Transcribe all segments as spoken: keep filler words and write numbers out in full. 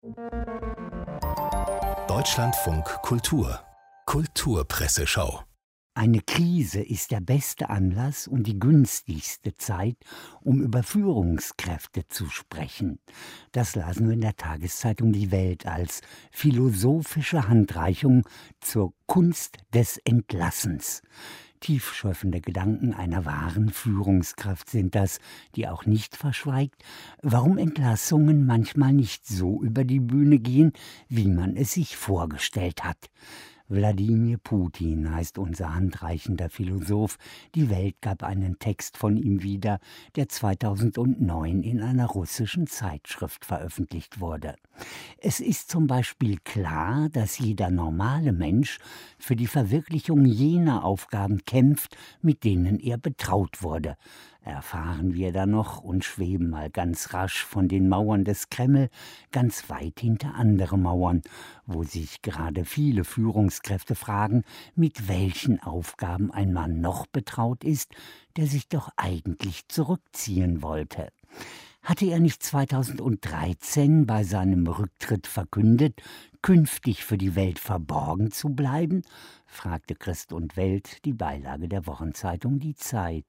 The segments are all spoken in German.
Deutschlandfunk Kultur Kulturpresseschau. Eine Krise ist der beste Anlass und die günstigste Zeit, um über Führungskräfte zu sprechen. Das lasen wir in der Tageszeitung Die Welt als philosophische Handreichung zur Kunst des Entlassens. Tiefschürfende Gedanken einer wahren Führungskraft sind das, die auch nicht verschweigt, warum Entlassungen manchmal nicht so über die Bühne gehen, wie man es sich vorgestellt hat. Wladimir Putin heißt unser handreichender Philosoph. Die Welt gab einen Text von ihm wieder, der zweitausendneun in einer russischen Zeitschrift veröffentlicht wurde. Es ist zum Beispiel klar, dass jeder normale Mensch für die Verwirklichung jener Aufgaben kämpft, mit denen er betraut wurde. Erfahren wir da noch und schweben mal ganz rasch von den Mauern des Kreml ganz weit hinter andere Mauern, wo sich gerade viele Führungskräfte fragen, mit welchen Aufgaben ein Mann noch betraut ist, der sich doch eigentlich zurückziehen wollte. Hatte er nicht zweitausenddreizehn bei seinem Rücktritt verkündet, künftig für die Welt verborgen zu bleiben? Fragte Christ und Welt die Beilage der Wochenzeitung Die Zeit.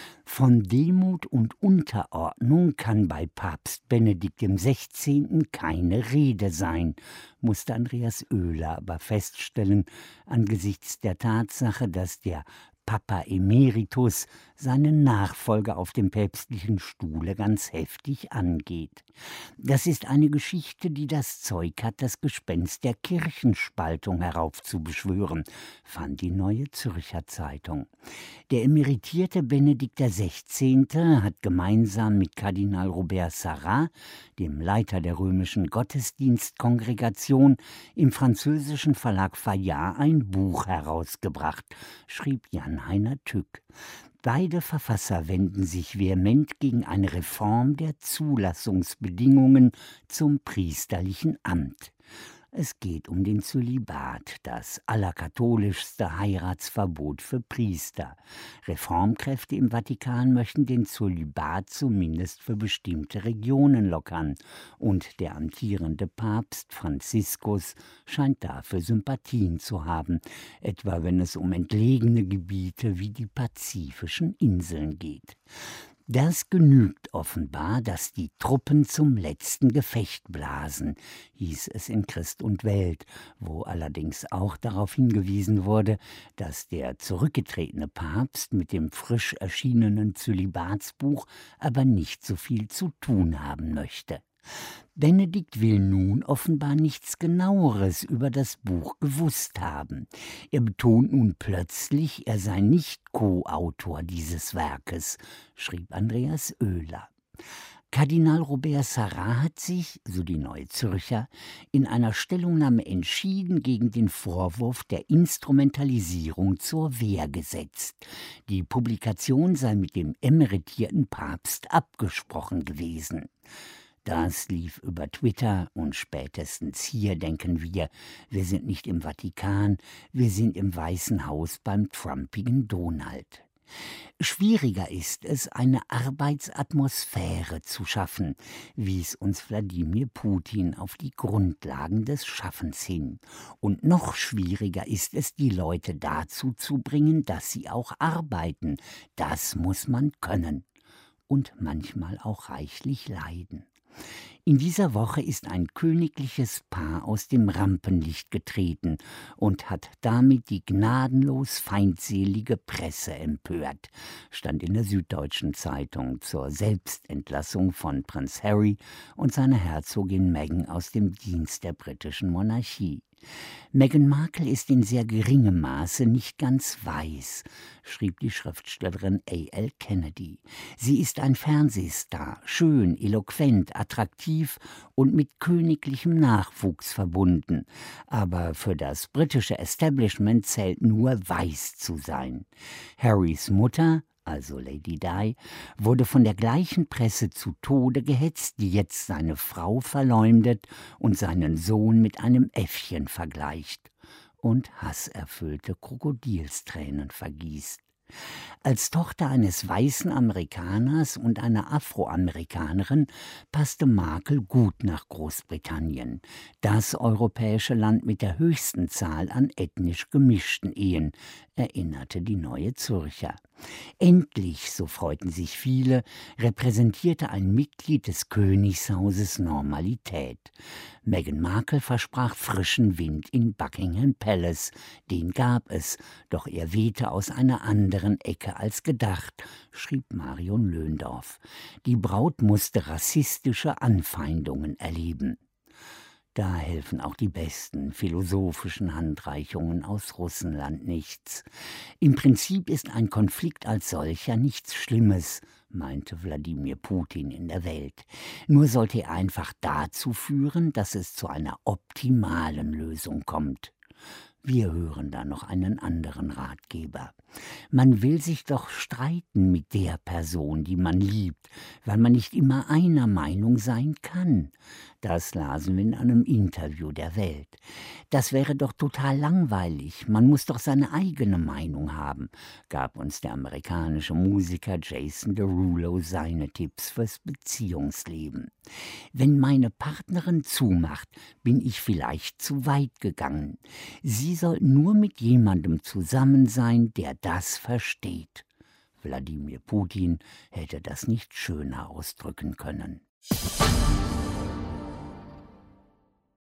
Von Demut und Unterordnung kann bei Papst Benedikt dem Sechzehnten keine Rede sein, musste Andreas Oehler aber feststellen, angesichts der Tatsache, dass der Papa Emeritus seinen Nachfolger auf dem päpstlichen Stuhle ganz heftig angeht. Das ist eine Geschichte, die das Zeug hat, das Gespenst der Kirchenspaltung heraufzubeschwören, fand die Neue Zürcher Zeitung. Der emeritierte Benedikt der Sechzehnte hat gemeinsam mit Kardinal Robert Sarrat, dem Leiter der römischen Gottesdienstkongregation, im französischen Verlag Fayard ein Buch herausgebracht, schrieb Jan-Heiner Tück. Beide Verfasser wenden sich vehement gegen eine Reform der Zulassungsbedingungen zum priesterlichen Amt. Es geht um den Zölibat, das allerkatholischste Heiratsverbot für Priester. Reformkräfte im Vatikan möchten den Zölibat zumindest für bestimmte Regionen lockern. Und der amtierende Papst Franziskus scheint dafür Sympathien zu haben, etwa wenn es um entlegene Gebiete wie die pazifischen Inseln geht. Das genügt offenbar, dass die Truppen zum letzten Gefecht blasen, hieß es in Christ und Welt, wo allerdings auch darauf hingewiesen wurde, dass der zurückgetretene Papst mit dem frisch erschienenen Zölibatsbuch aber nicht so viel zu tun haben möchte. Benedikt will nun offenbar nichts Genaueres über das Buch gewusst haben. Er betont nun plötzlich, er sei nicht Co-Autor dieses Werkes, schrieb Andreas Oehler. Kardinal Robert Sarrat hat sich, so die Neue Zürcher, in einer Stellungnahme entschieden gegen den Vorwurf der Instrumentalisierung zur Wehr gesetzt. Die Publikation sei mit dem emeritierten Papst abgesprochen gewesen. Das lief über Twitter und spätestens hier denken wir, wir sind nicht im Vatikan, wir sind im Weißen Haus beim trumpigen Donald. Schwieriger ist es, eine Arbeitsatmosphäre zu schaffen, wies uns Wladimir Putin auf die Grundlagen des Schaffens hin. Und noch schwieriger ist es, die Leute dazu zu bringen, dass sie auch arbeiten. Das muss man können. Und manchmal auch reichlich leiden. In dieser Woche ist ein königliches Paar aus dem Rampenlicht getreten und hat damit die gnadenlos feindselige Presse empört, stand in der Süddeutschen Zeitung zur Selbstentlassung von Prinz Harry und seiner Herzogin Meghan aus dem Dienst der britischen Monarchie. Meghan Markle ist in sehr geringem Maße nicht ganz weiß, schrieb die Schriftstellerin A L Kennedy. Sie ist ein Fernsehstar, schön, eloquent, attraktiv und mit königlichem Nachwuchs verbunden. Aber für das britische Establishment zählt nur weiß zu sein. Harrys Mutter, also Lady Di, wurde von der gleichen Presse zu Tode gehetzt, die jetzt seine Frau verleumdet und seinen Sohn mit einem Äffchen vergleicht und hasserfüllte Krokodilstränen vergießt. Als Tochter eines weißen Amerikaners und einer Afroamerikanerin passte Markl gut nach Großbritannien, das europäische Land mit der höchsten Zahl an ethnisch gemischten Ehen, erinnerte die Neue Zürcher. Endlich, so freuten sich viele, repräsentierte ein Mitglied des Königshauses Normalität. Meghan Markle versprach frischen Wind in Buckingham Palace. Den gab es, doch er wehte aus einer anderen Ecke als gedacht, schrieb Marion Löndorf. Die Braut musste rassistische Anfeindungen erleben. Da helfen auch die besten philosophischen Handreichungen aus Russenland nichts. Im Prinzip ist ein Konflikt als solcher nichts Schlimmes, meinte Wladimir Putin in der Welt. Nur sollte er einfach dazu führen, dass es zu einer optimalen Lösung kommt. Wir hören da noch einen anderen Ratgeber. Man will sich doch streiten mit der Person, die man liebt, weil man nicht immer einer Meinung sein kann. Das lasen wir in einem Interview der Welt. Das wäre doch total langweilig. Man muss doch seine eigene Meinung haben, gab uns der amerikanische Musiker Jason Derulo seine Tipps fürs Beziehungsleben. Wenn meine Partnerin zumacht, bin ich vielleicht zu weit gegangen. Sie soll nur mit jemandem zusammen sein, der das versteht. Wladimir Putin hätte das nicht schöner ausdrücken können.